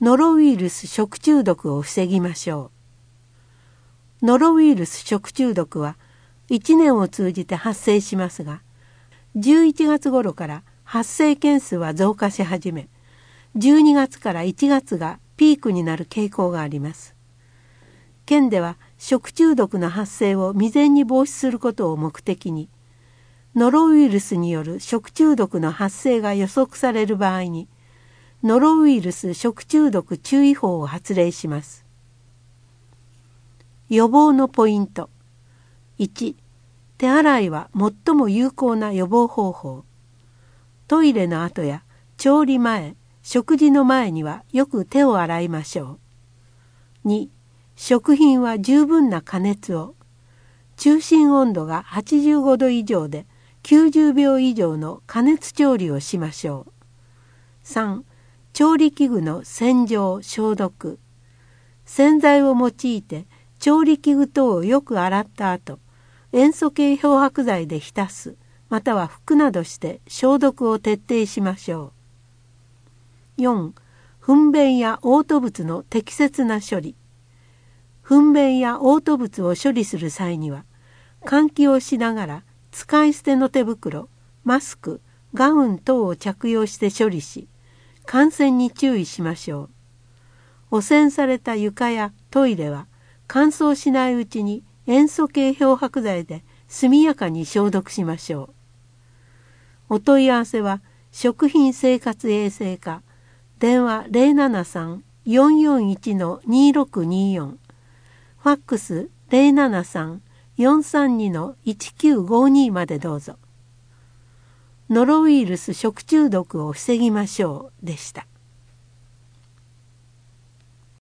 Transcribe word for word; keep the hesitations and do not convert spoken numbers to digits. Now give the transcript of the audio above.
ノロウイルス食中毒を防ぎましょう。ノロウイルス食中毒はいちねんを通じて発生しますが、じゅういちがつ頃から発生件数は増加し始め、じゅうにがつからいちがつがピークになる傾向があります。県では食中毒の発生を未然に防止することを目的に、ノロウイルスによる食中毒の発生が予測される場合に、ノロウイルス食中毒注意報を発令します。予防のポイント。いち、手洗いは最も有効な予防方法。トイレの後や調理前、食事の前にはよく手を洗いましょう。に、食品は十分な加熱を。中心温度がはちじゅうごど以上できゅうじゅうびょう以上の加熱調理をしましょう。さん、調理器具の洗浄・消毒。洗剤を用いて調理器具等をよく洗った後、塩素系漂白剤で浸す、または拭くなどして消毒を徹底しましょう。よん、糞便や嘔吐物の適切な処理。糞便や嘔吐物を処理する際には、換気をしながら使い捨ての手袋、マスク、ガウン等を着用して処理し、感染に注意しましょう。汚染された床やトイレは乾燥しないうちに塩素系漂白剤で速やかに消毒しましょう。お問い合わせは食品生活衛生課、電話 ゼロななさん よんよんいち のにろくによん、ファックス ゼロななさん よんさんに のいちきゅうごに までどうぞ。ノロウイルス食中毒を防ぎましょうでした。